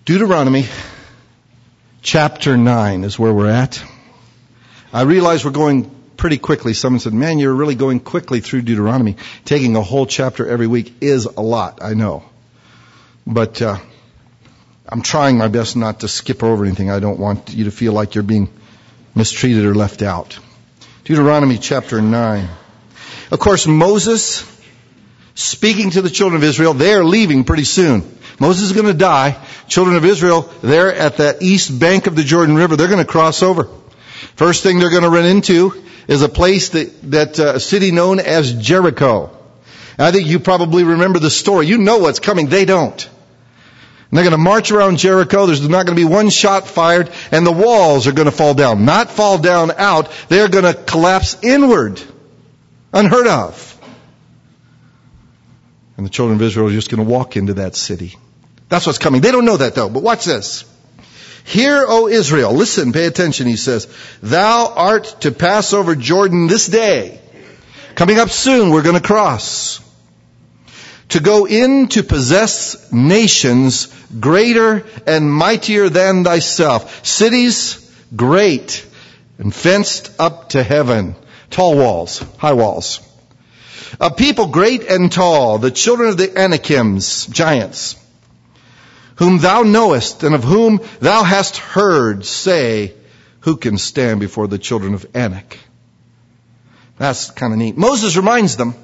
Deuteronomy chapter 9 is where we're at. I realize we're going pretty quickly. Someone said, man, you're really going quickly through Deuteronomy. Taking a whole chapter every week is a lot, I know. But I'm trying my best not to skip over anything. I don't want you to feel like you're being mistreated or left out. Deuteronomy chapter 9. Of course, Moses speaking to the children of Israel. They are leaving pretty soon. Moses is going to die. Children of Israel, they're at that east bank of the Jordan River. They're going to cross over. First thing they're going to run into is a place a city known as Jericho. And I think you probably remember the story. You know what's coming. They don't. And they're going to march around Jericho. There's not going to be one shot fired, and the walls are going to fall down. Not fall down out. They're going to collapse inward. Unheard of. And the children of Israel are just going to walk into that city. That's what's coming. They don't know that though, but watch this. Hear, O Israel, listen, pay attention, he says, thou art to pass over Jordan this day. Coming up soon, we're going to cross. To go in to possess nations greater and mightier than thyself. Cities great and fenced up to heaven. Tall walls, high walls. A people great and tall, the children of the Anakims, giants, whom thou knowest and of whom thou hast heard, say, who can stand before the children of Anak? That's kind of neat. Moses reminds them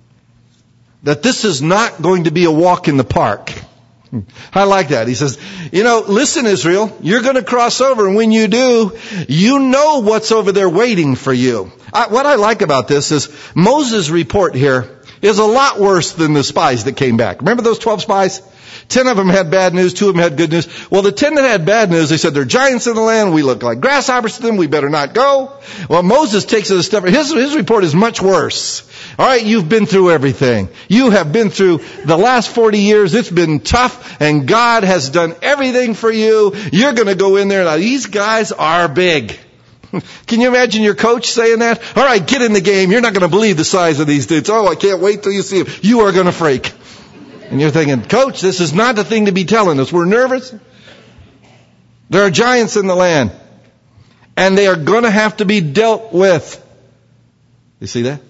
that this is not going to be a walk in the park. I like that. He says, listen, Israel, you're going to cross over, and when you do, you know what's over there waiting for you. What I like about this is Moses' report here is a lot worse than the spies that came back. Remember those 12 spies? 10 of them had bad news, 2 of them had good news. Well, the 10 that had bad news, they said, there are giants in the land, we look like grasshoppers to them, we better not go. Well, Moses takes it a step. His report is much worse. All right, you've been through everything. You have been through the last 40 years. It's been tough, and God has done everything for you. You're going to go in there. Now, these guys are big. Can you imagine your coach saying that? All right, get in the game. You're not going to believe the size of these dudes. Oh, I can't wait till you see them. You are going to freak. And you're thinking, Coach, this is not the thing to be telling us. We're nervous. There are giants in the land. And they are going to have to be dealt with. You see that?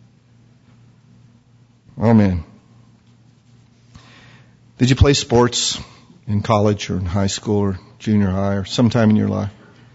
Oh, man. Did you play sports in college or in high school or junior high or sometime in your life?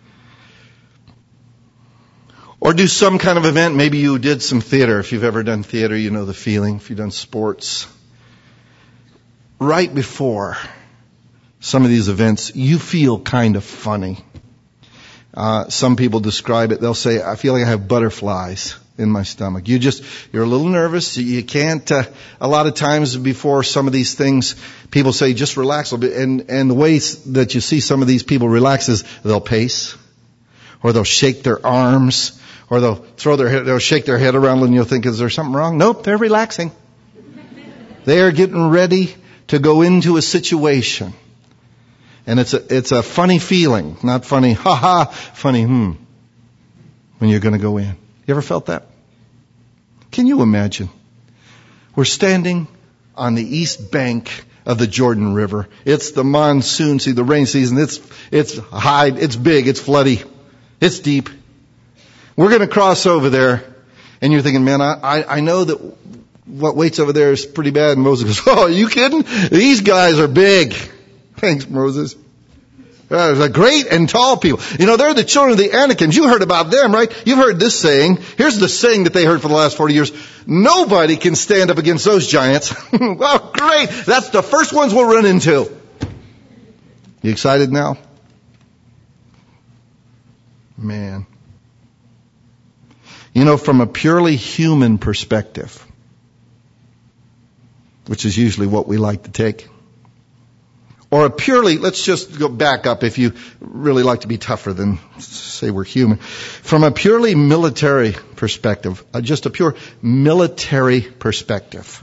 Or do some kind of event. Maybe you did some theater. If you've ever done theater, you know the feeling. If you've done sports. Right before some of these events, you feel kind of funny. Some people describe it. They'll say, I feel like I have butterflies in my stomach. You're a little nervous. You can't, a lot of times before some of these things, people say, just relax a bit. And the ways that you see some of these people relax is they'll pace, or they'll shake their arms, or they'll shake their head around and you'll think, is there something wrong? Nope, they're relaxing. They are getting ready to go into a situation. And it's a funny feeling. Not funny, funny, when you're going to go in. You ever felt that? Can you imagine? We're standing on the east bank of the Jordan River. It's the monsoon season, the rain season. It's high, it's big, it's floody, it's deep. We're going to cross over there. And you're thinking, man, I know that what waits over there is pretty bad. And Moses goes, oh, are you kidding? These guys are big. Thanks, Moses. They're great and tall people. They're the children of the Anakims. You heard about them, right? You've heard this saying. Here's the saying that they heard for the last 40 years. Nobody can stand up against those giants. Well, great. That's the first ones we'll run into. You excited now? Man. From a purely human perspective, which is usually what we like to take. Or let's just go back up if you really like to be tougher than say we're human. From a purely military perspective, just a pure military perspective,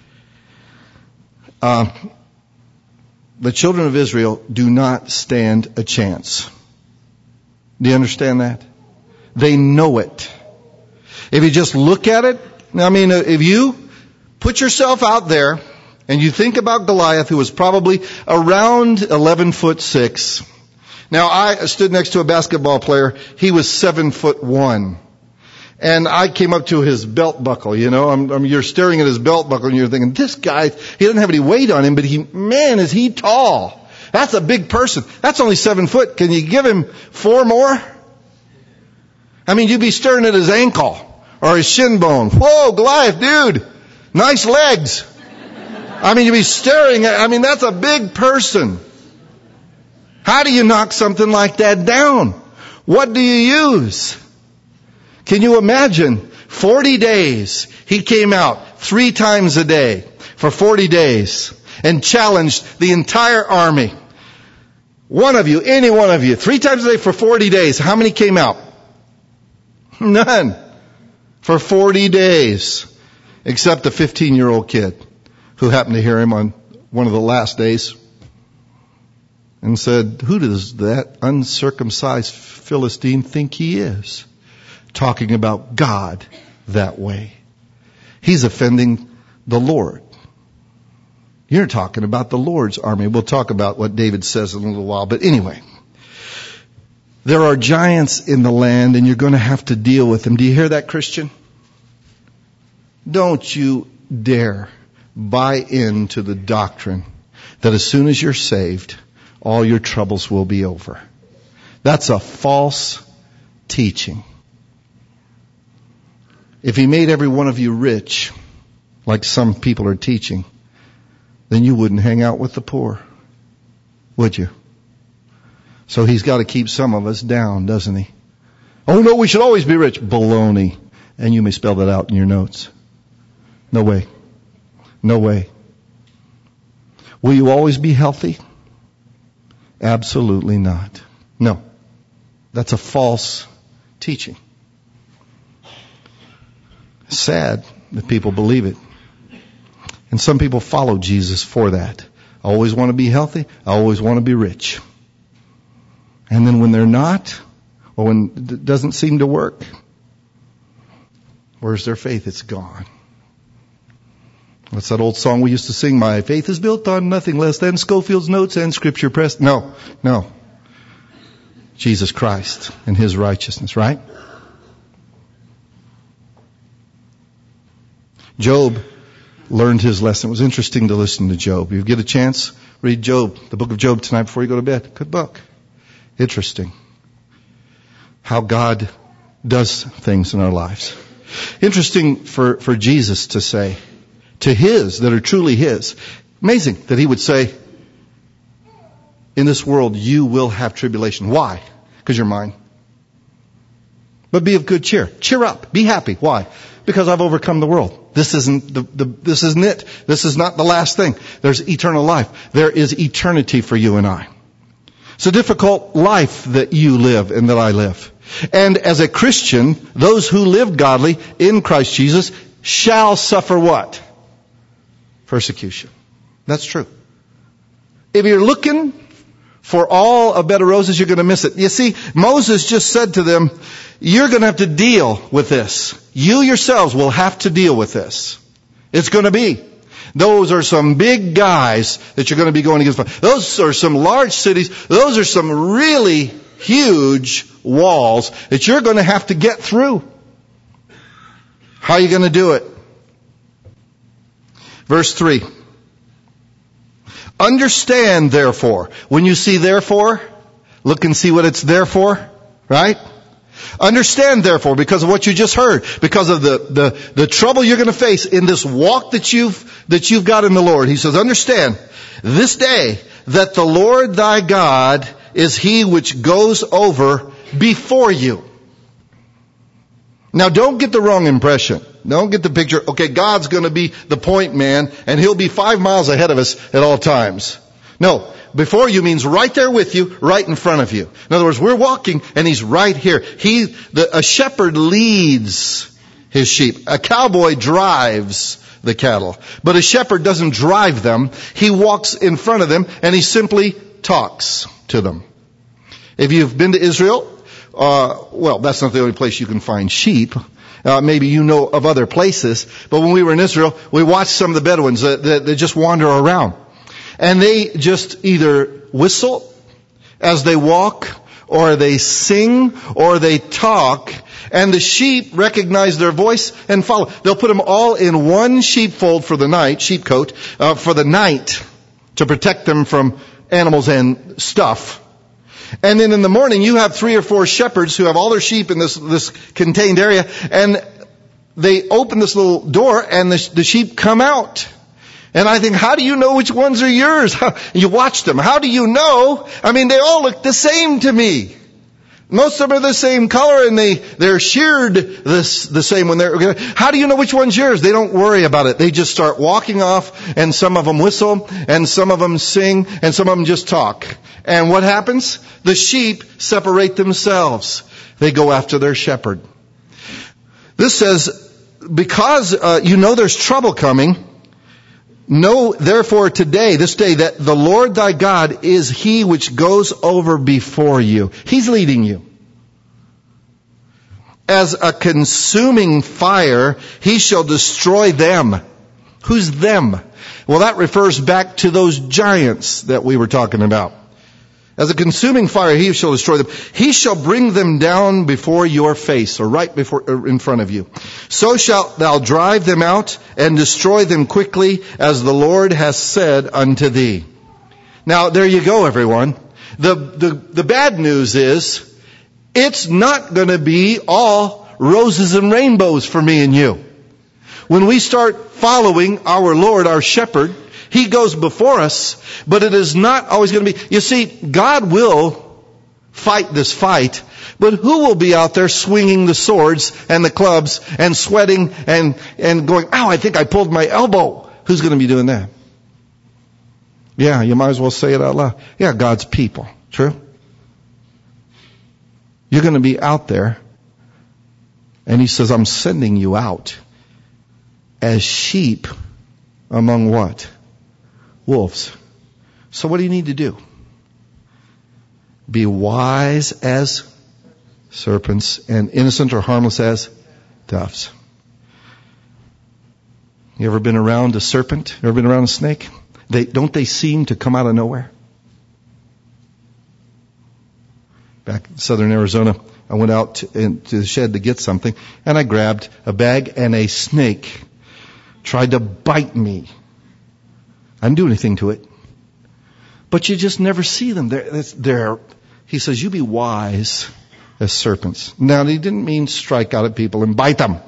the children of Israel do not stand a chance. Do you understand that? They know it. If you just look at it, if you put yourself out there And you think about Goliath, who was probably around 11'6". Now, I stood next to a basketball player. He was 7'1". And I came up to his belt buckle, you know. You're staring at his belt buckle and you're thinking, this guy, he doesn't have any weight on him, but man, is he tall. That's a big person. That's only 7 foot. Can you give him 4 more? I mean, you'd be staring at his ankle or his shin bone. Whoa, Goliath, dude. Nice legs. I mean, you'd be staring at, that's a big person. How do you knock something like that down? What do you use? Can you imagine? 40 days. He came out 3 times a day for 40 days and challenged the entire army. One of you, any one of you, 3 times a day for 40 days. How many came out? None. For 40 days. Except a 15-year-old kid who happened to hear him on one of the last days and said, who does that uncircumcised Philistine think he is? Talking about God that way. He's offending the Lord. You're talking about the Lord's army. We'll talk about what David says in a little while. But anyway, there are giants in the land and you're going to have to deal with them. Do you hear that, Christian? Don't you dare buy into the doctrine that as soon as you're saved, all your troubles will be over. That's a false teaching. If he made every one of you rich, like some people are teaching, then you wouldn't hang out with the poor, would you? So he's got to keep some of us down, doesn't he? Oh no, we should always be rich. Baloney. And you may spell that out in your notes. No way. No way. Will you always be healthy? Absolutely not. No. That's a false teaching. Sad that people believe it. And some people follow Jesus for that. I always want to be healthy. I always want to be rich. And then when they're not, or when it doesn't seem to work, where's their faith? It's gone. What's that old song we used to sing? My faith is built on nothing less than Schofield's notes and scripture pressed. No. Jesus Christ and His righteousness, right? Job learned his lesson. It was interesting to listen to Job. If you get a chance, read Job, the book of Job tonight before you go to bed. Good book. Interesting. How God does things in our lives. Interesting for Jesus to say to His that are truly His. Amazing that He would say, in this world you will have tribulation. Why? Because you're mine. But be of good cheer. Cheer up. Be happy. Why? Because I've overcome the world. This isn't this isn't it. This is not the last thing. There's eternal life. There is eternity for you and I. It's a difficult life that you live and that I live. And as a Christian, those who live godly in Christ Jesus shall suffer what? Persecution. That's true. If you're looking for all a bed of roses, you're going to miss it. You see, Moses just said to them, you're going to have to deal with this. You yourselves will have to deal with this. It's going to be. Those are some big guys that you're going to be going against. Those are some large cities. Those are some really huge walls that you're going to have to get through. How are you going to do it? Verse 3. Understand, therefore. When you see therefore, look and see what it's there for, right? Understand, therefore, because of what you just heard, because of the trouble you're going to face in this walk that you've got in the Lord. He says, understand this day that the Lord thy God is He which goes over before you. Now don't get the wrong impression. Don't get the picture, okay, God's going to be the point man and He'll be 5 miles ahead of us at all times. No. Before you means right there with you, right in front of you. In other words, we're walking and He's right here. A shepherd leads his sheep. A cowboy drives the cattle. But a shepherd doesn't drive them. He walks in front of them and He simply talks to them. If you've been to Israel, well, that's not the only place you can find sheep. Maybe you know of other places, but when we were in Israel, we watched some of the Bedouins that just wander around. And they just either whistle as they walk, or they sing, or they talk, and the sheep recognize their voice and follow. They'll put them all in one sheepfold for the night, sheepcoat, for the night, to protect them from animals and stuff. And then in the morning, you have 3 or 4 shepherds who have all their sheep in this contained area, and they open this little door, and the sheep come out. And I think, how do you know which ones are yours? You watch them. How do you know? I mean, they all look the same to me. Most of them are the same color, and they're sheared the same when they're. How do you know which one's yours? They don't worry about it. They just start walking off, and some of them whistle, and some of them sing, and some of them just talk. And what happens? The sheep separate themselves. They go after their shepherd. This says, because you know there's trouble coming, know therefore today, this day, that the Lord thy God is he which goes over before you. He's leading you. As a consuming fire, he shall destroy them. Who's them? Well, that refers back to those giants that we were talking about. As a consuming fire, he shall destroy them. He shall bring them down before your face, or right before, or in front of you. So shalt thou drive them out and destroy them quickly, as the Lord has said unto thee. Now, there you go, everyone. The bad news is, it's not going to be all roses and rainbows for me and you. When we start following our Lord, our shepherd, he goes before us, but it is not always going to be. You see, God will fight this fight, but who will be out there swinging the swords and the clubs and sweating and going, ow, I think I pulled my elbow. Who's going to be doing that? Yeah, you might as well say it out loud. Yeah, God's people. True? You're going to be out there, and he says, I'm sending you out as sheep among what? Wolves. So what do you need to do? Be wise as serpents and innocent or harmless as doves. You ever been around a serpent? Ever been around a snake? Don't they seem to come out of nowhere? Back in southern Arizona, I went out into the shed to get something, and I grabbed a bag, and a snake tried to bite me. I didn't do anything to it. But you just never see them. He says, you be wise as serpents. Now, he didn't mean strike out at people and bite them.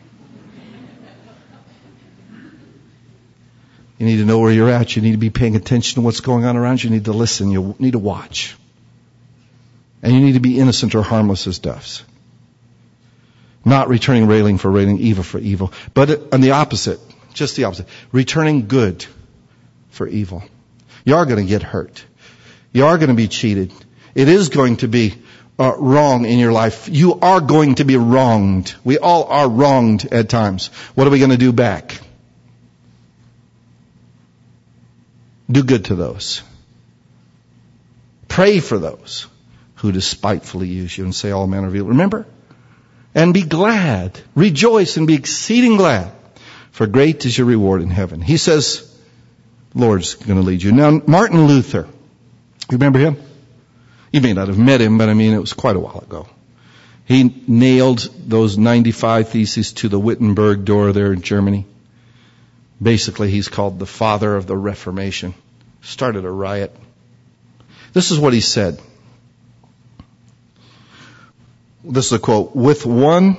You need to know where you're at. You need to be paying attention to what's going on around you. You need to listen. You need to watch. And you need to be innocent or harmless as doves. Not returning railing for railing, evil for evil. But on the opposite, just the opposite. Returning good for evil. You are going to get hurt. You are going to be cheated. It is going to be wrong in your life. You are going to be wronged. We all are wronged at times. What are we going to do back? Do good to those. Pray for those who despitefully use you and say all manner of evil. Remember? And be glad. Rejoice and be exceeding glad. For great is your reward in heaven. He says, Lord's going to lead you. Now, Martin Luther, you remember him? You may not have met him, but it was quite a while ago. He nailed those 95 theses to the Wittenberg door there in Germany. Basically, he's called the father of the Reformation. Started a riot. This is what he said. This is a quote. One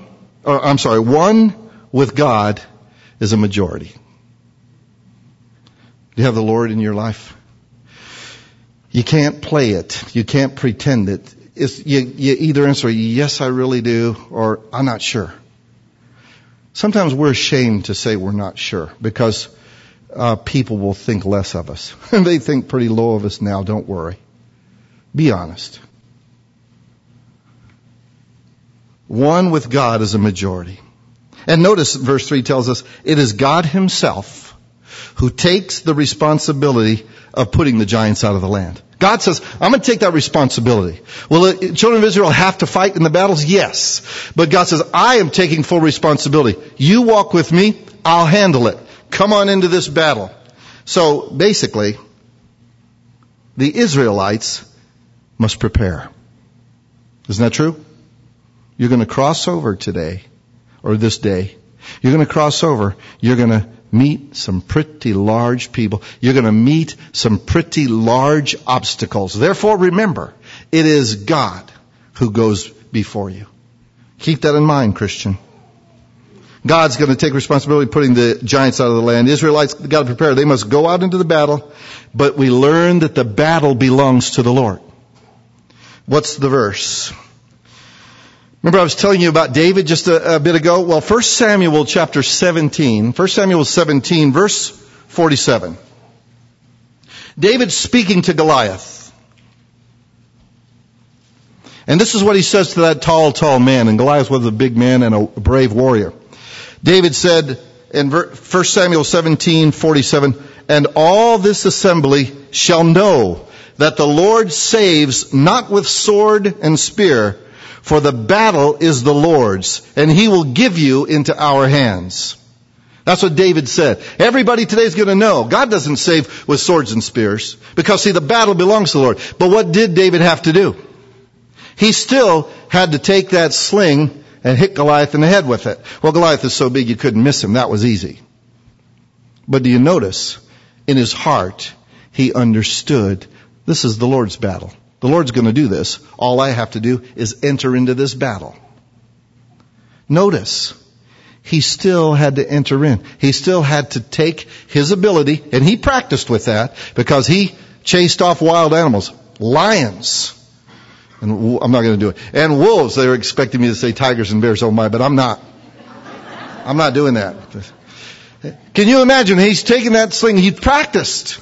with God is a majority. Do you have the Lord in your life? You can't play it. You can't pretend it. You either answer, yes, I really do, or I'm not sure. Sometimes we're ashamed to say we're not sure because people will think less of us. They think pretty low of us now. Don't worry. Be honest. One with God is a majority. And notice verse 3 tells us it is God himself who takes the responsibility of putting the giants out of the land. God says, I'm going to take that responsibility. Will the children of Israel have to fight in the battles? Yes. But God says, I am taking full responsibility. You walk with me, I'll handle it. Come on into this battle. So basically, the Israelites must prepare. Isn't that true? You're going to cross over today, or this day. You're going to cross over. You're going to meet some pretty large people. You're going to meet some pretty large obstacles. Therefore, remember, it is God who goes before you. Keep that in mind, Christian. God's going to take responsibility putting the giants out of the land. Israelites got to prepare. They must go out into the battle, but we learn that the battle belongs to the Lord. What's the verse? Remember I was telling you about David just a bit ago? Well, 1 Samuel chapter 17, 1 Samuel 17, verse 47. David's speaking to Goliath. And this is what he says to that tall man. And Goliath was a big man and a brave warrior. David said in 1 Samuel 17, 47, and all this assembly shall know that the Lord saves not with sword and spear, for the battle is the Lord's, and He will give you into our hands. That's what David said. Everybody today is going to know God doesn't save with swords and spears, because see, the battle belongs to the Lord. But what did David have to do? He still had to take that sling and hit Goliath in the head with it. Well, Goliath is so big you couldn't miss him. That was easy. But do you notice, in his heart, he understood this is the Lord's battle. The Lord's going to do this. All I have to do is enter into this battle. Notice, he still had to enter in. He still had to take his ability, and he practiced with that, because he chased off wild animals, lions. And I'm not going to do it. And wolves. They were expecting me to say tigers and bears. Oh my, but I'm not. I'm not doing that. Can you imagine? He's taking that sling. He practiced.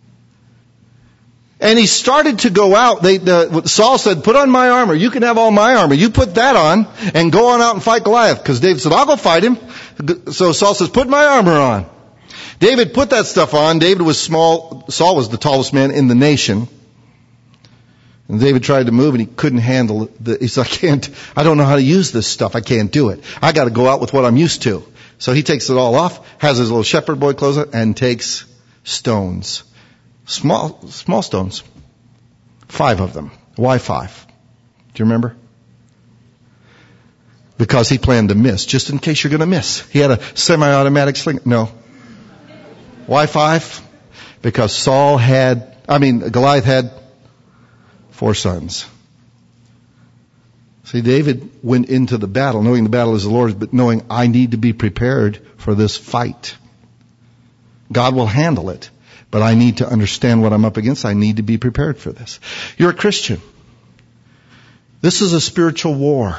And he started to go out. Saul said, put on my armor. You can have all my armor. You put that on and go on out and fight Goliath. Because David said, I'll go fight him. So Saul says, put my armor on. David put that stuff on. David was small. Saul was the tallest man in the nation. And David tried to move and he couldn't handle it. He said, I don't know how to use this stuff. I can't do it. I got to go out with what I'm used to. So he takes it all off, has his little shepherd boy clothes on, and takes stones. Small stones. 5 of them. Why 5? Do you remember? Because he planned to miss, just in case you're going to miss. He had a semi-automatic sling. No. Why 5? Because Goliath had 4 sons. See, David went into the battle, knowing the battle is the Lord's, but knowing I need to be prepared for this fight. God will handle it, but I need to understand what I'm up against. I need to be prepared for this. You're a Christian. This is a spiritual war.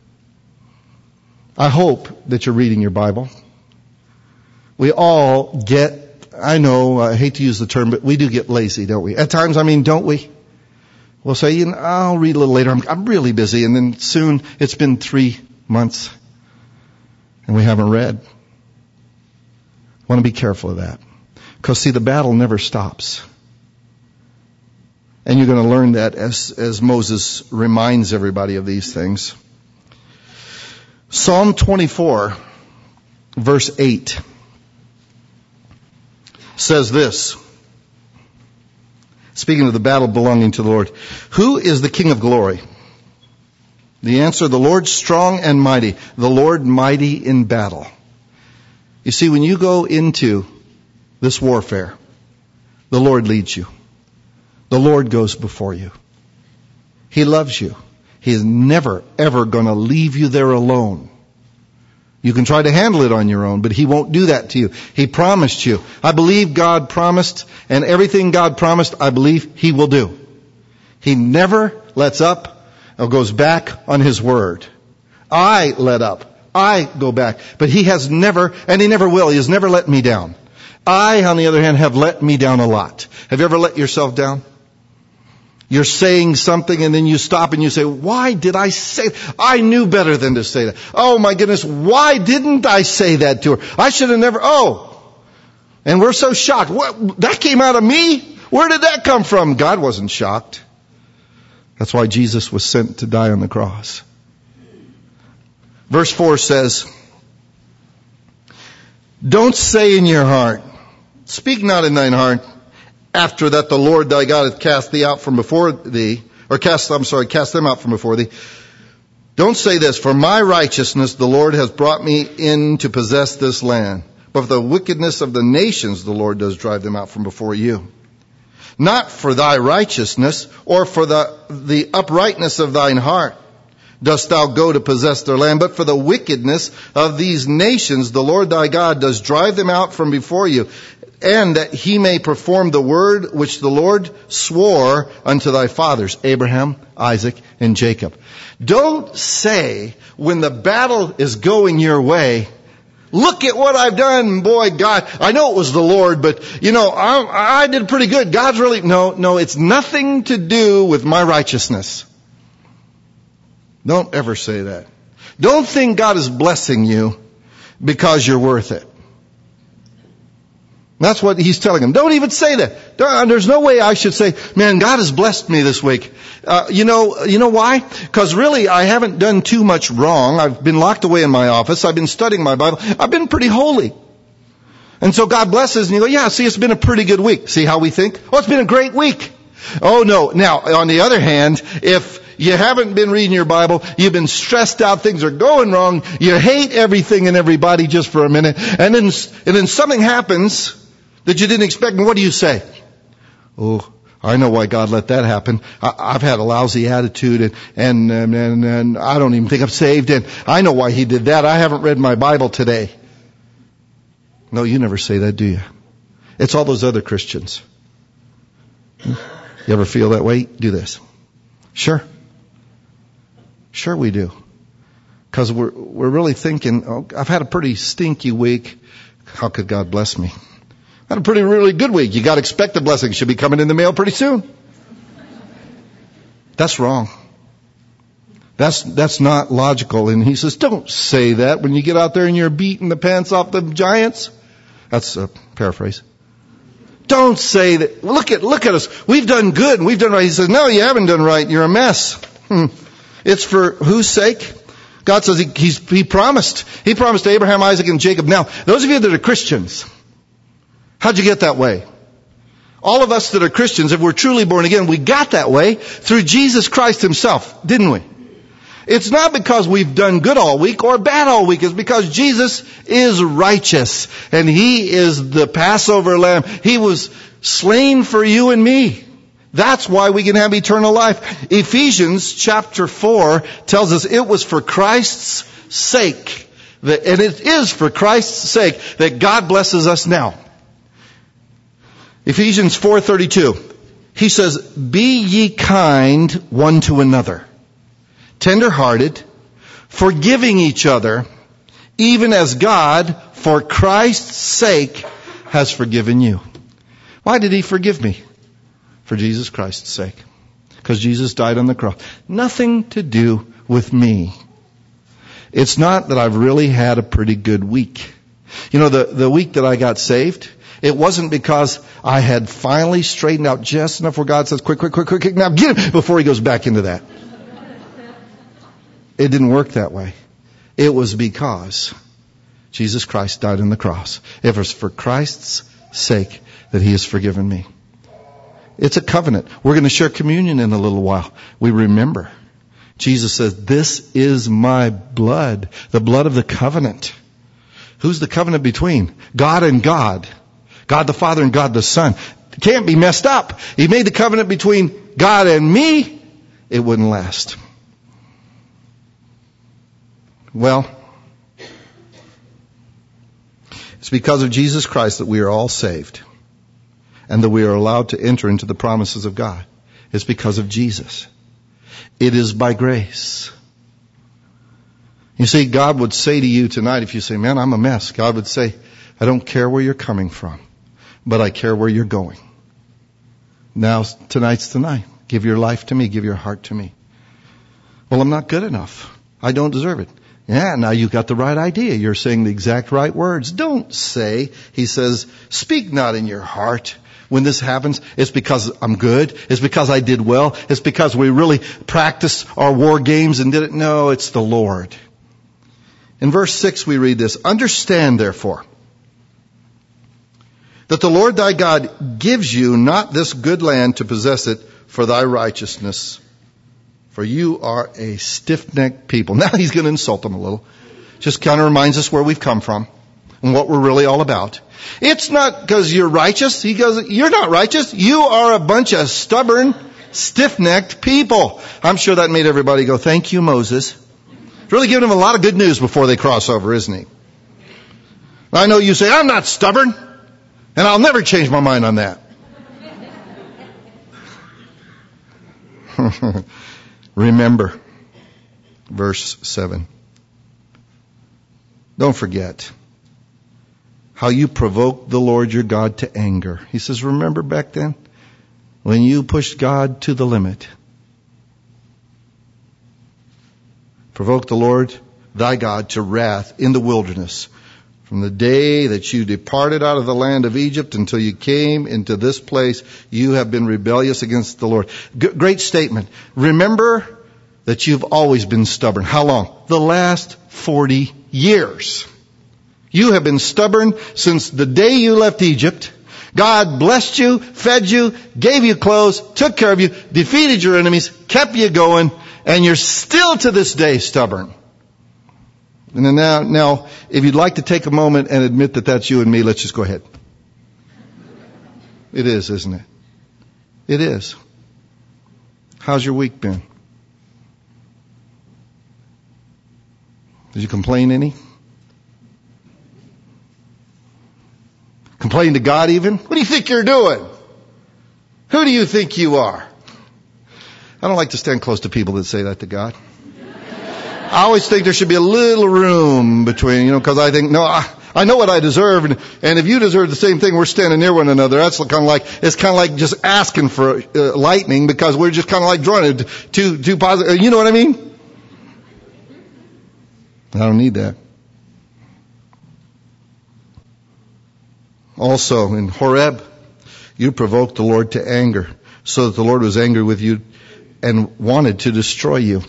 I hope that you're reading your Bible. We all I hate to use the term, but we do get lazy, don't we? At times, don't we? We'll say, I'll read a little later. I'm really busy. And then soon, it's been 3 months and we haven't read. I want to be careful of that. Because see, the battle never stops. And you're going to learn that as Moses reminds everybody of these things. Psalm 24, verse 8 says this. Speaking of the battle belonging to the Lord. Who is the King of glory? The answer, the Lord strong and mighty. The Lord mighty in battle. You see, when you go into this warfare, the Lord leads you. The Lord goes before you. He loves you. He is never, ever going to leave you there alone. You can try to handle it on your own, but He won't do that to you. He promised you. I believe God promised, and everything God promised, I believe He will do. He never lets up or goes back on His word. I let up. I go back. But He has never, and He never will, He has never let me down. I, on the other hand, have let me down a lot. Have you ever let yourself down? You're saying something and then you stop and you say, why did I say that? I knew better than to say that. Oh my goodness, why didn't I say that to her? I should have never, And we're so shocked. What? That came out of me? Where did that come from? God wasn't shocked. That's why Jesus was sent to die on the cross. Verse 4 says, don't say in your heart, speak not in thine heart, after that the Lord thy God hath cast thee out from before thee, or cast them out from before thee. Don't say this, for my righteousness the Lord has brought me in to possess this land. But for the wickedness of the nations the Lord does drive them out from before you. Not for thy righteousness, or for the uprightness of thine heart dost thou go to possess their land, but for the wickedness of these nations the Lord thy God does drive them out from before you, and that he may perform the word which the Lord swore unto thy fathers, Abraham, Isaac, and Jacob. Don't say when the battle is going your way, look at what I've done, boy, God. I know it was the Lord, but I did pretty good. God's really, no, it's nothing to do with my righteousness. Don't ever say that. Don't think God is blessing you because you're worth it. That's what he's telling them. Don't even say that. There's no way I should say, man, God has blessed me this week. You know why? Because really I haven't done too much wrong. I've been locked away in my office. I've been studying my Bible. I've been pretty holy. And so God blesses and you go, yeah, see, it's been a pretty good week. See how we think? Oh, it's been a great week. Oh no. Now, on the other hand, if you haven't been reading your Bible, you've been stressed out, things are going wrong, you hate everything and everybody just for a minute, and then something happens that you didn't expect, and what do you say? Oh, I know why God let that happen. I've had a lousy attitude, and I don't even think I'm saved, and I know why he did that. I haven't read my Bible today. No, you never say that, do you? It's all those other Christians. You ever feel that way? Do this. Sure we do. Because we're really thinking, oh, I've had a pretty stinky week. How could God bless me? I had a really good week. You got to expect the blessing. Should be coming in the mail pretty soon. That's wrong. That's not logical. And he says, don't say that when you get out there and you're beating the pants off the giants. That's a paraphrase. Don't say that. Look at us. We've done good and we've done right. He says, no, you haven't done right. You're a mess. It's for whose sake? God says he promised. He promised to Abraham, Isaac, and Jacob. Now, those of you that are Christians, how'd you get that way? All of us that are Christians, if we're truly born again, we got that way through Jesus Christ himself, didn't we? It's not because we've done good all week or bad all week. It's because Jesus is righteous and he is the Passover lamb. He was slain for you and me. That's why we can have eternal life. Ephesians chapter 4 tells us it was for Christ's sake, and it is for Christ's sake that God blesses us now. Ephesians 4:32, he says, be ye kind one to another, tender-hearted, forgiving each other, even as God, for Christ's sake, has forgiven you. Why did he forgive me? For Jesus Christ's sake. Because Jesus died on the cross. Nothing to do with me. It's not that I've really had a pretty good week. You know, the week that I got saved, it wasn't because I had finally straightened out just enough where God says, quick, now get him, before he goes back into that. It didn't work that way. It was because Jesus Christ died on the cross. It was for Christ's sake that he has forgiven me. It's a covenant. We're going to share communion in a little while. We remember. Jesus says, this is my blood, the blood of the covenant. Who's the covenant between? God and God. God the Father and God the Son. It can't be messed up. He made the covenant between God and me. It wouldn't last. Well, it's because of Jesus Christ that we are all saved and that we are allowed to enter into the promises of God. It's because of Jesus. It is by grace. You see, God would say to you tonight, if you say, man, I'm a mess, God would say, I don't care where you're coming from, but I care where you're going. Now, tonight's tonight. Give your life to me. Give your heart to me. Well, I'm not good enough. I don't deserve it. Yeah, now you've got the right idea. You're saying the exact right words. Don't say, he says, speak not in your heart, when this happens, it's because I'm good. It's because I did well. It's because we really practiced our war games and did it. No, it's the Lord. In verse 6 we read this, understand therefore that the Lord thy God gives you not this good land to possess it for thy righteousness, for you are a stiff-necked people. Now he's going to insult them a little. Just kind of reminds us where we've come from and what we're really all about. It's not because you're righteous. He goes, you're not righteous. You are a bunch of stubborn, stiff-necked people. I'm sure that made everybody go, thank you, Moses. It's really giving them a lot of good news before they cross over, isn't he? I know you say, I'm not stubborn. And I'll never change my mind on that. Remember, verse 7. Don't forget how you provoked the Lord your God to anger. He says, remember back then when you pushed God to the limit. Provoke the Lord thy God to wrath in the wilderness, from the day that you departed out of the land of Egypt until you came into this place, you have been rebellious against the Lord. Great statement. Remember that you've always been stubborn. How long? The last 40 years. You have been stubborn since the day you left Egypt. God blessed you, fed you, gave you clothes, took care of you, defeated your enemies, kept you going, and you're still to this day stubborn. And then now, if you'd like to take a moment and admit that that's you and me, let's just go ahead. It is, isn't it? It is. How's your week been? Did you complain any? Complain to God even? What do you think you're doing? Who do you think you are? I don't like to stand close to people that say that to God. I always think there should be a little room between, because I think, no, I know what I deserve, and if you deserve the same thing, we're standing near one another. That's kind of like just asking for lightning, because we're just kind of like drawing it too positive. You know what I mean? I don't need that. Also, in Horeb, you provoked the Lord to anger, so that the Lord was angry with you and wanted to destroy you.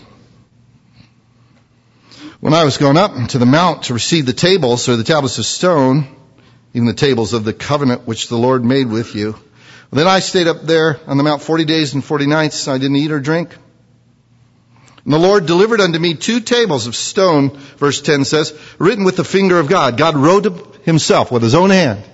When I was going up to the mount to receive the tables, or the tablets of stone, even the tables of the covenant which the Lord made with you, then I stayed up there on the mount 40 days and 40 nights. I didn't eat or drink. And the Lord delivered unto me 2 tables of stone, verse 10 says, written with the finger of God. God wrote them himself with his own hand.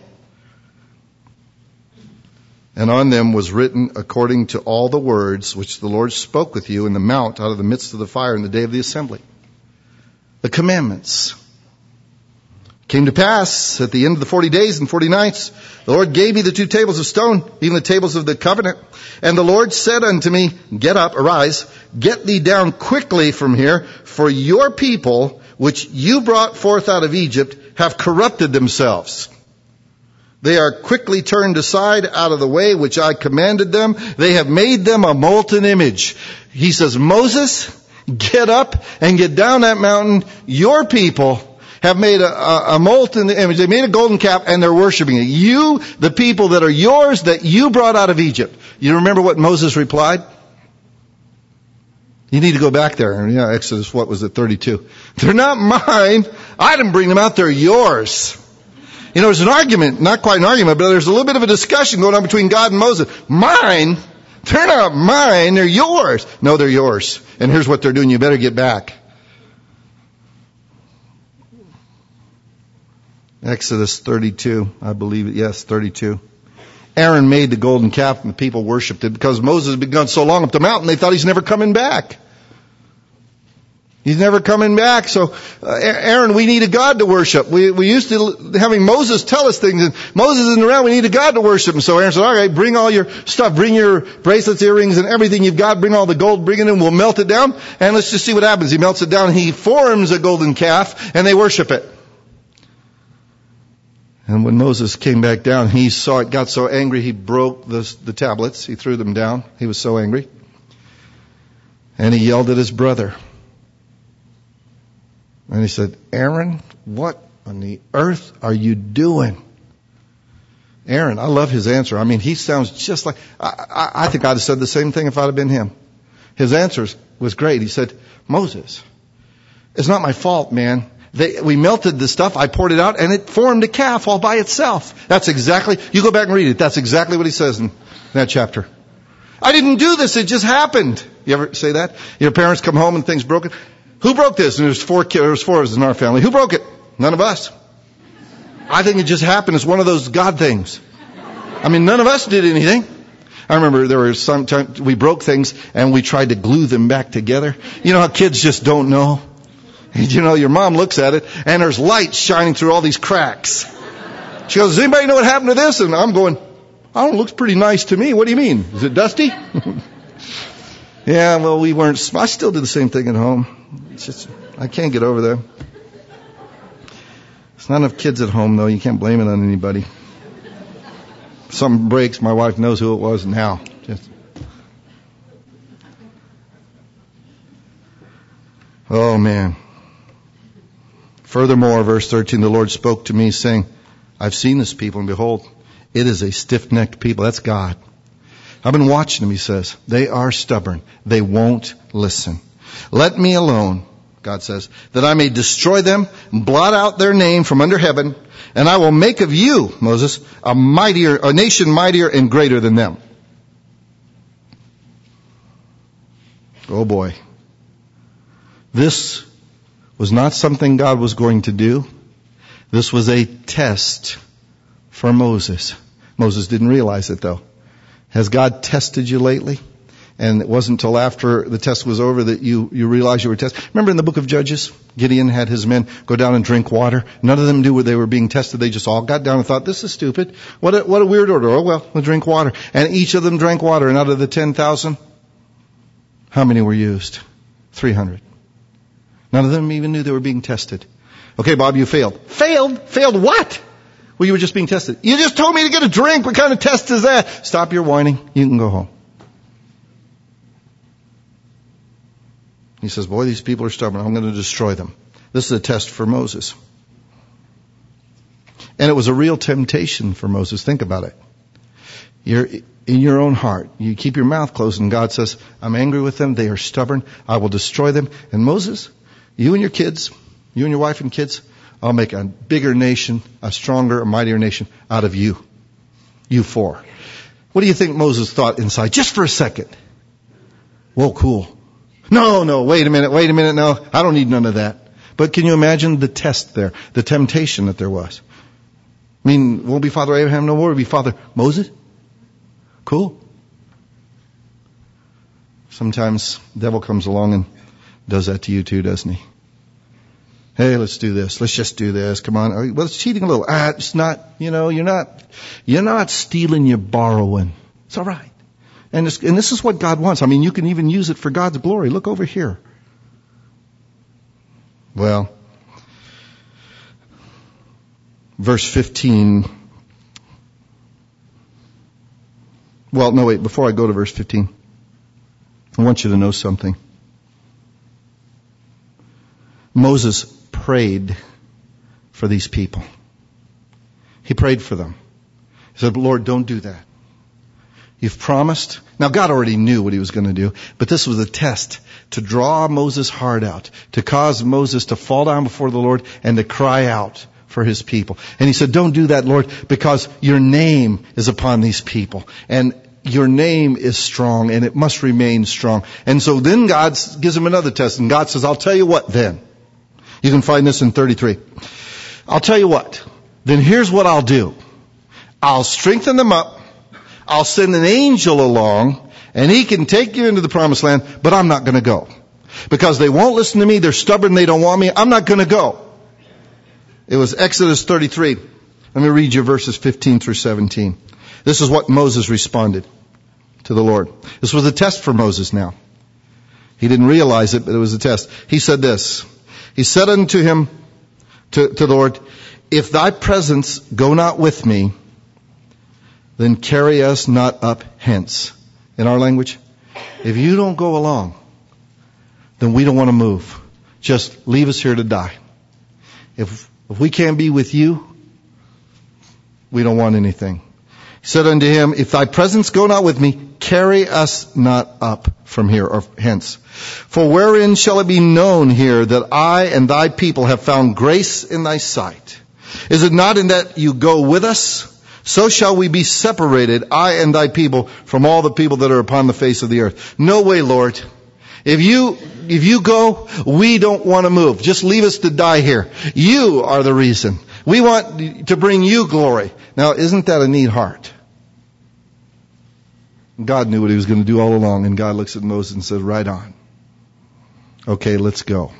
And on them was written according to all the words which the Lord spoke with you in the mount out of the midst of the fire in the day of the assembly. The commandments. Came to pass at the end of the 40 days and 40 nights, the Lord gave me the 2 tables of stone, even the tables of the covenant. And the Lord said unto me, get up, arise, get thee down quickly from here, for your people, which you brought forth out of Egypt, have corrupted themselves. They are quickly turned aside out of the way which I commanded them. They have made them a molten image. He says, Moses, get up and get down that mountain. Your people have made a molten image. They made a golden calf and they're worshiping it. You, the people that are yours, that you brought out of Egypt. You remember what Moses replied? You need to go back there. Yeah, Exodus, 32? They're not mine. I didn't bring them out. They're yours. There's an argument, not quite an argument, but there's a little bit of a discussion going on between God and Moses. Mine? They're not mine. They're yours. No, they're yours. And here's what they're doing. You better get back. Exodus 32, I believe it. Yes, 32. Aaron made the golden calf and the people worshipped it because Moses had been gone so long up the mountain they thought he's never coming back. He's never coming back. So, Aaron, we need a God to worship. We used to having Moses tell us things, and Moses isn't around. We need a God to worship. And so Aaron said, all right, bring all your stuff. Bring your bracelets, earrings, and everything you've got. Bring all the gold. Bring it in. We'll melt it down. And let's just see what happens. He melts it down. He forms a golden calf, and they worship it. And when Moses came back down, he saw it, got so angry, he broke the tablets. He threw them down. He was so angry. And he yelled at his brother. And he said, Aaron, what on the earth are you doing? Aaron, I love his answer. I mean, he sounds just like, I think I'd have said the same thing if I'd have been him. His answer was great. He said, Moses, it's not my fault, man. We melted the stuff, I poured it out, and it formed a calf all by itself. That's exactly, you go back and read it, that's exactly what he says in that chapter. I didn't do this, it just happened. You ever say that? Your parents come home and things broken? Who broke this? And there's four of us in our family. Who broke it? None of us. I think it just happened. It's one of those God things. I mean, none of us did anything. I remember there were some times we broke things and we tried to glue them back together. You know how kids just don't know? You know, your mom looks at it and there's light shining through all these cracks. She goes, does anybody know what happened to this? And I'm going, oh, it looks pretty nice to me. What do you mean? Is it dusty? Yeah, well, we weren't. I still do the same thing at home. It's just, I can't get over there. There's not enough kids at home, though. You can't blame it on anybody. If something breaks, my wife knows who it was now. Oh, man. Furthermore, verse 13, the Lord spoke to me, saying, I've seen this people, and behold, it is a stiff-necked people. That's God. I've been watching them, he says. They are stubborn. They won't listen. Let me alone, God says, that I may destroy them, blot out their name from under heaven, and I will make of you, Moses, a nation mightier and greater than them. Oh boy. This was not something God was going to do. This was a test for Moses. Moses didn't realize it though. Has God tested you lately? And it wasn't until after the test was over that you realized you were tested. Remember in the book of Judges, Gideon had his men go down and drink water. None of them knew where they were being tested. They just all got down and thought, this is stupid. What a weird order. Oh well, we'll drink water. And each of them drank water. And out of the 10,000, how many were used? 300. None of them even knew they were being tested. Okay, Bob, you failed. Failed? Failed what? Well, you were just being tested. You just told me to get a drink. What kind of test is that? Stop your whining. You can go home. He says, boy, these people are stubborn. I'm going to destroy them. This is a test for Moses. And it was a real temptation for Moses. Think about it. You're in your own heart. You keep your mouth closed and God says, I'm angry with them. They are stubborn. I will destroy them. And Moses, you and your kids, you and your wife and kids, I'll make a bigger nation, a stronger, a mightier nation out of you. You four. What do you think Moses thought inside? Just for a second. Whoa, cool. No, wait a minute, no, I don't need none of that. But can you imagine the test there, the temptation that there was? I mean, won't be Father Abraham no more, it'll be Father Moses? Cool. Sometimes the devil comes along and does that to you too, doesn't he? Hey, let's do this. Let's just do this. Come on. Well, it's cheating a little. It's not, you're not stealing, you're borrowing. It's all right. And this is what God wants. I mean, you can even use it for God's glory. Look over here. Well, verse 15. Well, no, wait. Before I go to verse 15, I want you to know something. Moses prayed for these people. He prayed for them. He said, Lord, don't do that. You've promised. Now God already knew what he was going to do, but this was a test to draw Moses' heart out, to cause Moses to fall down before the Lord and to cry out for his people. And he said, don't do that, Lord, because your name is upon these people. And your name is strong and it must remain strong. And so then God gives him another test and God says, I'll tell you what then. You can find this in 33. I'll tell you what. Then here's what I'll do. I'll strengthen them up. I'll send an angel along and he can take you into the promised land, but I'm not going to go. Because they won't listen to me, they're stubborn, they don't want me, I'm not going to go. It was Exodus 33. Let me read you verses 15 through 17. This is what Moses responded to the Lord. This was a test for Moses now. He didn't realize it, but it was a test. He said this. He said unto him, to the Lord, if thy presence go not with me, then carry us not up hence. In our language, if you don't go along, then we don't want to move. Just leave us here to die. If we can't be with you, we don't want anything. said unto him, if thy presence go not with me, carry us not up from here or hence. For wherein shall it be known here that I and thy people have found grace in thy sight? Is it not in that you go with us? So shall we be separated, I and thy people, from all the people that are upon the face of the earth. No way, Lord. If you go, we don't want to move. Just leave us to die here. You are the reason. We want to bring you glory. Now, isn't that a neat heart? God knew what he was going to do all along, and God looks at Moses and said, right on. Okay, let's go.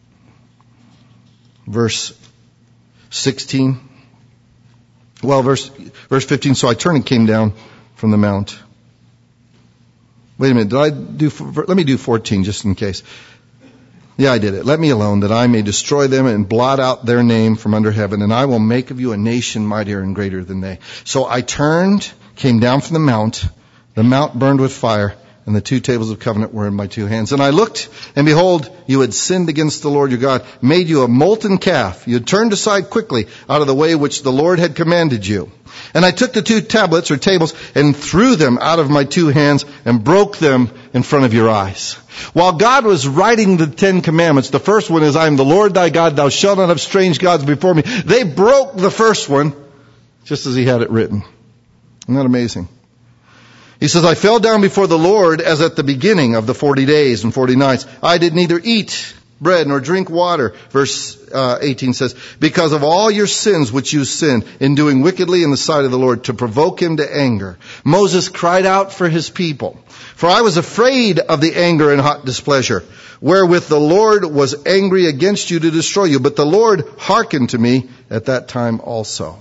Verse 16. Well, verse 15. So I turned and came down from the mount. Wait a minute. Let me do 14 just in case. Yeah, I did it. Let me alone that I may destroy them and blot out their name from under heaven, and I will make of you a nation mightier and greater than they. So I turned, came down from the mount burned with fire, and the 2 tables of covenant were in my 2 hands. And I looked, and behold, you had sinned against the Lord your God, made you a molten calf. You had turned aside quickly out of the way which the Lord had commanded you. And I took the 2 tablets or tables and threw them out of my 2 hands and broke them in front of your eyes. While God was writing the 10 commandments, the first one is, I am the Lord thy God, thou shalt not have strange gods before me. They broke the first one just as he had it written. Isn't that amazing? He says, I fell down before the Lord as at the beginning of the 40 days and 40 nights. I did neither eat bread nor drink water. Verse 18 says, because of all your sins which you sinned in doing wickedly in the sight of the Lord to provoke him to anger. Moses cried out for his people. For I was afraid of the anger and hot displeasure, wherewith the Lord was angry against you to destroy you. But the Lord hearkened to me at that time also.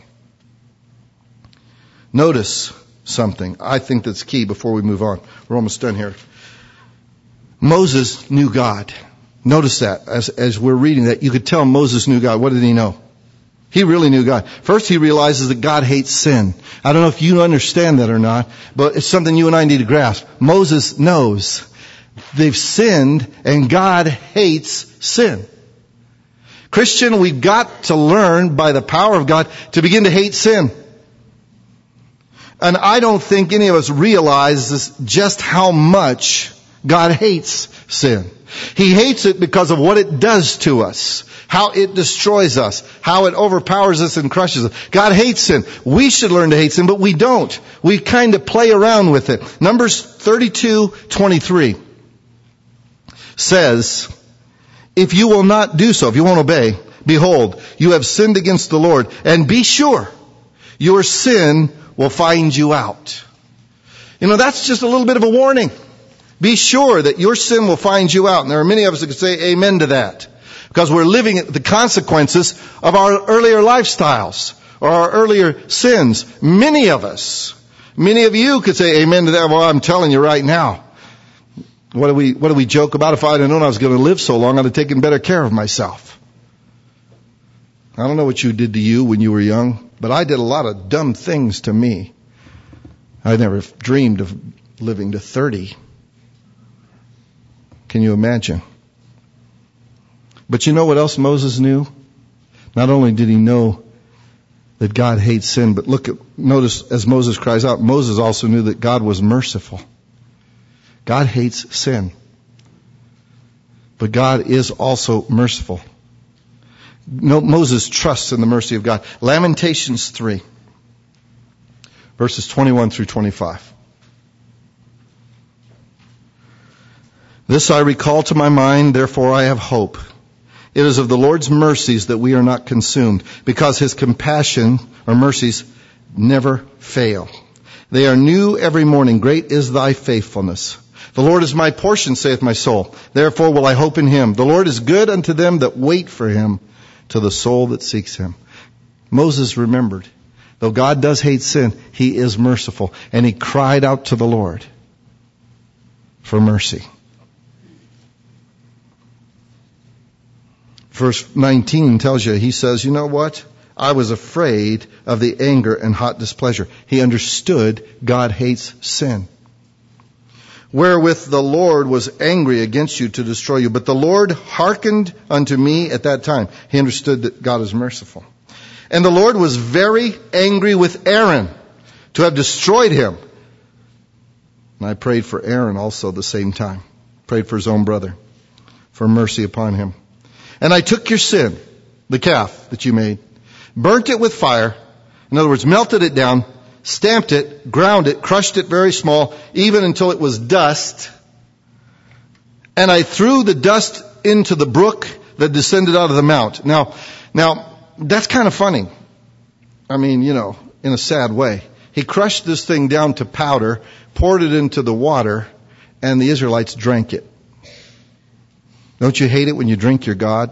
Notice something I think that's key before we move on. We're almost done here. Moses knew God. Notice that as we're reading that, you could tell Moses knew God. What did he know? He really knew God. First, he realizes that God hates sin. I don't know if you understand that or not, but it's something you and I need to grasp. Moses knows they've sinned and God hates sin. Christian, we've got to learn by the power of God to begin to hate sin. And I don't think any of us realize just how much God hates sin. He hates it because of what it does to us, how it destroys us, how it overpowers us and crushes us. God hates sin. We should learn to hate sin, but we don't. We kind of play around with it. Numbers 32:23 says, if you will not do so, if you won't obey, behold, you have sinned against the Lord, and be sure your sin will find you out. You know, that's just a little bit of a warning. Be sure that your sin will find you out. And there are many of us that can say amen to that. Because we're living the consequences of our earlier lifestyles or our earlier sins. Many of us, many of you could say amen to that. Well, I'm telling you right now. What do we joke about? If I'd have known I was going to live so long, I'd have taken better care of myself. I don't know what you did to you when you were young, but I did a lot of dumb things to me. I never dreamed of living to 30. Can you imagine? But you know what else Moses knew? Not only did he know that God hates sin, but notice as Moses cries out, Moses also knew that God was merciful. God hates sin. But God is also merciful. Moses trusts in the mercy of God. Lamentations 3, verses 21 through 25. This I recall to my mind, therefore I have hope. It is of the Lord's mercies that we are not consumed, because his compassion or mercies never fail. They are new every morning. Great is thy faithfulness. The Lord is my portion, saith my soul. Therefore will I hope in him. The Lord is good unto them that wait for him, to the soul that seeks him. Moses remembered, though God does hate sin, he is merciful. And he cried out to the Lord for mercy. Verse 19 tells you, he says, you know what? I was afraid of the anger and hot displeasure. He understood God hates sin. Wherewith the Lord was angry against you to destroy you. But the Lord hearkened unto me at that time. He understood that God is merciful. And the Lord was very angry with Aaron to have destroyed him. And I prayed for Aaron also the same time. Prayed for his own brother, for mercy upon him. And I took your sin, the calf that you made, burnt it with fire. In other words, melted it down, stamped it, ground it, crushed it very small, even until it was dust. And I threw the dust into the brook that descended out of the mount. Now, that's kind of funny. I mean, in a sad way. He crushed this thing down to powder, poured it into the water, and the Israelites drank it. Don't you hate it when you drink your God?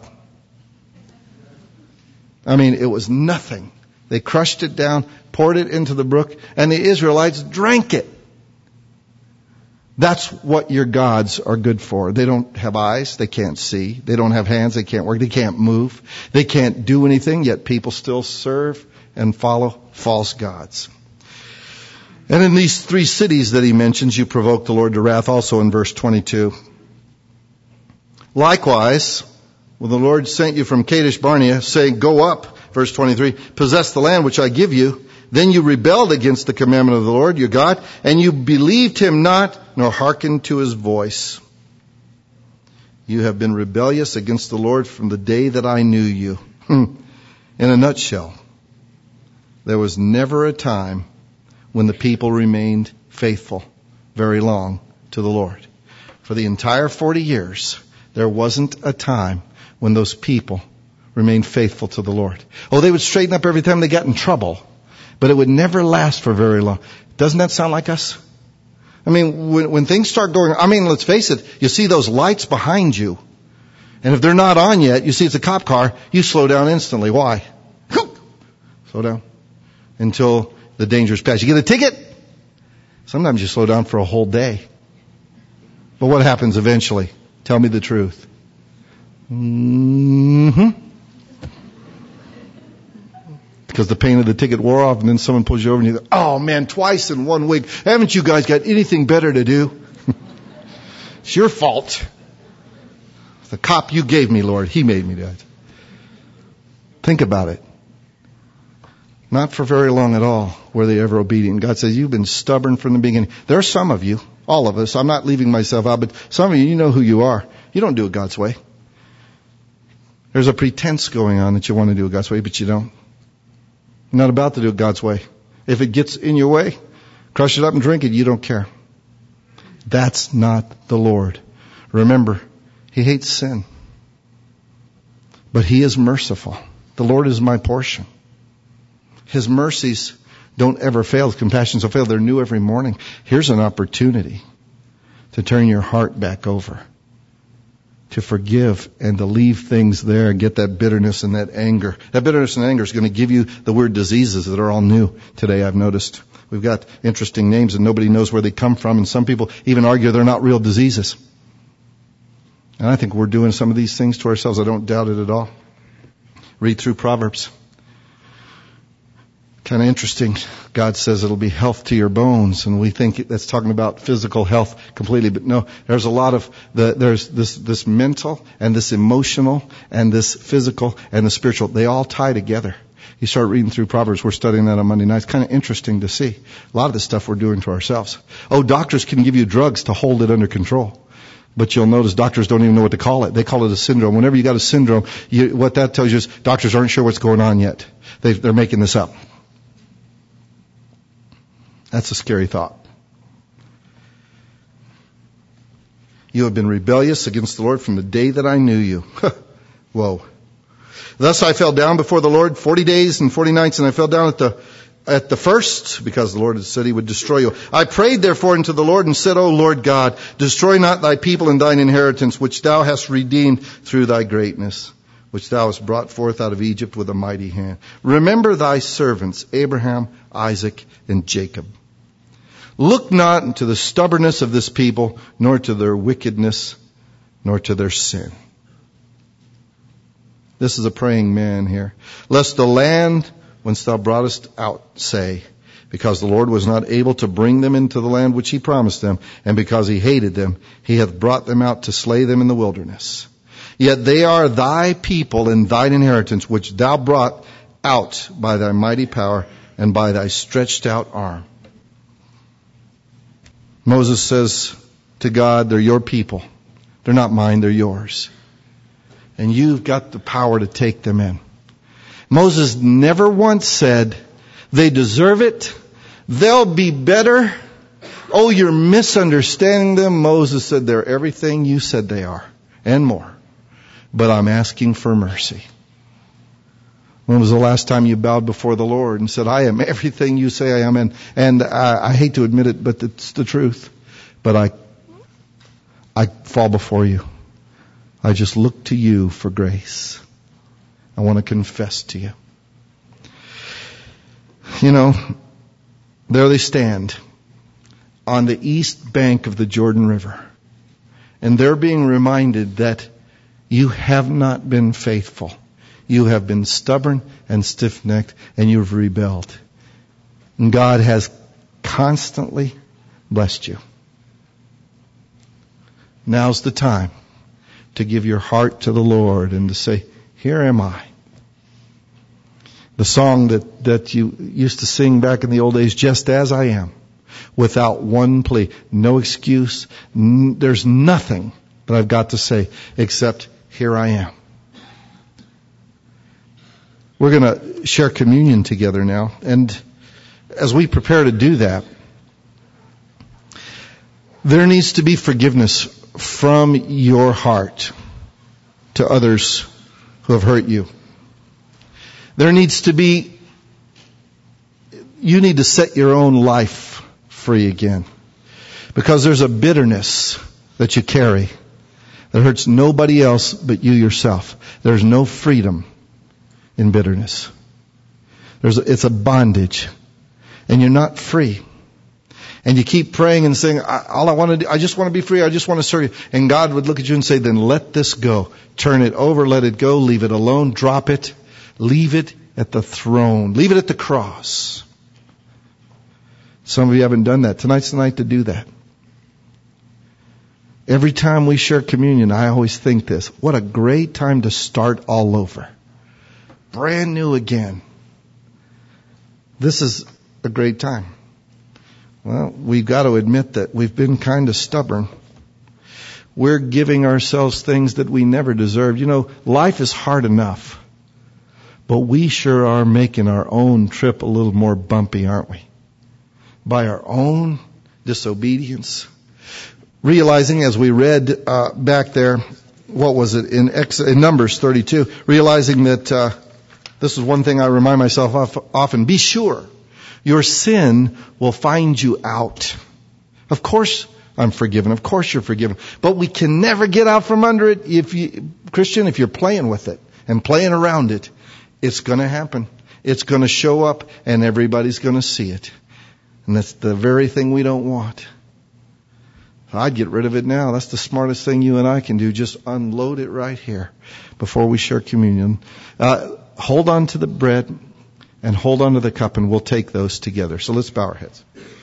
I mean, it was nothing. They crushed it down, poured it into the brook, and the Israelites drank it. That's what your gods are good for. They don't have eyes, they can't see. They don't have hands, they can't work, they can't move. They can't do anything, yet people still serve and follow false gods. And in these 3 cities that he mentions, you provoked the Lord to wrath, also in verse 22. Likewise, when the Lord sent you from Kadesh Barnea, saying, go up, verse 23, possess the land which I give you, then you rebelled against the commandment of the Lord your God, and you believed him not, nor hearkened to his voice. You have been rebellious against the Lord from the day that I knew you. In a nutshell, there was never a time when the people remained faithful very long to the Lord. For the entire 40 years, there wasn't a time when those people remained faithful to the Lord. Oh, they would straighten up every time they got in trouble, but it would never last for very long. Doesn't that sound like us? I mean, when things start going, let's face it, you see those lights behind you, and if they're not on yet, you see it's a cop car, you slow down instantly. Why? Slow down until the danger's past. You get a ticket. Sometimes you slow down for a whole day. But what happens eventually? Tell me the truth. Because the pain of the ticket wore off, and then someone pulls you over and you go, oh man, twice in 1 week. Haven't you guys got anything better to do? It's your fault. The cop you gave me, Lord, he made me do it. Think about it. Not for very long at all were they ever obedient. God says, you've been stubborn from the beginning. There are some of you, all of us, I'm not leaving myself out, but some of you know who you are. You don't do it God's way. There's a pretense going on that you want to do it God's way, but you don't. You're not about to do it God's way. If it gets in your way, crush it up and drink it, you don't care. That's not the Lord. Remember, he hates sin. But he is merciful. The Lord is my portion. His mercies don't ever fail. His compassions don't fail. They're new every morning. Here's an opportunity to turn your heart back over, to forgive and to leave things there and get that bitterness and that anger. That bitterness and anger is going to give you the weird diseases that are all new today, I've noticed. We've got interesting names and nobody knows where they come from, and some people even argue they're not real diseases. And I think we're doing some of these things to ourselves. I don't doubt it at all. Read through Proverbs. Kind of interesting. God says it'll be health to your bones, and we think that's talking about physical health completely, but no, there's a lot of there's this mental and this emotional and this physical and the spiritual. They all tie together. You start reading through Proverbs. We're studying that on Monday night. It's kind of interesting to see a lot of the stuff we're doing to ourselves. Oh, doctors can give you drugs to hold it under control. But you'll notice doctors don't even know what to call it. They call it a syndrome. Whenever you got a syndrome, what that tells you is doctors aren't sure what's going on yet. They're making this up. That's a scary thought. You have been rebellious against the Lord from the day that I knew you. Whoa. Thus I fell down before the Lord 40 days and 40 nights, and I fell down at the first, because the Lord had said he would destroy you. I prayed therefore unto the Lord and said, O Lord God, destroy not thy people and thine inheritance, which thou hast redeemed through thy greatness, which thou hast brought forth out of Egypt with a mighty hand. Remember thy servants, Abraham, Isaac, and Jacob. Look not into the stubbornness of this people, nor to their wickedness, nor to their sin. This is a praying man here. Lest the land whence thou broughtest out say, because the Lord was not able to bring them into the land which he promised them, and because he hated them, he hath brought them out to slay them in the wilderness. Yet they are thy people and thine inheritance, which thou brought out by thy mighty power and by thy stretched out arm. Moses says to God, they're your people. They're not mine, they're yours. And you've got the power to take them in. Moses never once said, they deserve it, they'll be better. Oh, you're misunderstanding them. Moses said, they're everything you said they are, and more. But I'm asking for mercy. When was the last time you bowed before the Lord and said, I am everything you say I am? And I hate to admit it, but it's the truth. But I fall before you. I just look to you for grace. I want to confess to you. You know, there they stand on the east bank of the Jordan River. And they're being reminded that you have not been faithful. You have been stubborn and stiff-necked, and you've rebelled. And God has constantly blessed you. Now's the time to give your heart to the Lord and to say, here am I. The song that you used to sing back in the old days, just as I am, without one plea, no excuse, there's nothing that I've got to say except, here I am. We're going to share communion together now, and as we prepare to do that, there needs to be forgiveness from your heart to others who have hurt you. There needs to be, you need to set your own life free again. Because there's a bitterness that you carry that hurts nobody else but you yourself. There's no freedom in bitterness. It's a bondage. And you're not free. And you keep praying and saying, I just want to be free. I just want to serve you. And God would look at you and say, then let this go. Turn it over, let it go, leave it alone, drop it. Leave it at the throne. Leave it at the cross. Some of you haven't done that. Tonight's the night to do that. Every time we share communion, I always think this. What a great time to start all over. Brand new again. This is a great time. Well, we've got to admit that we've been kind of stubborn. We're giving ourselves things that we never deserved. You know, life is hard enough. But we sure are making our own trip a little more bumpy, aren't we? By our own disobedience. Realizing, as we read back there, what was it, in Numbers 32, realizing that this is one thing I remind myself of often. Be sure your sin will find you out. Of course I'm forgiven. Of course you're forgiven. But we can never get out from under it. Christian, if you're playing with it and playing around it, it's going to happen. It's going to show up and everybody's going to see it. And that's the very thing we don't want. I'd get rid of it now. That's the smartest thing you and I can do. Just unload it right here before we share communion. Hold on to the bread and hold on to the cup, and we'll take those together. So let's bow our heads.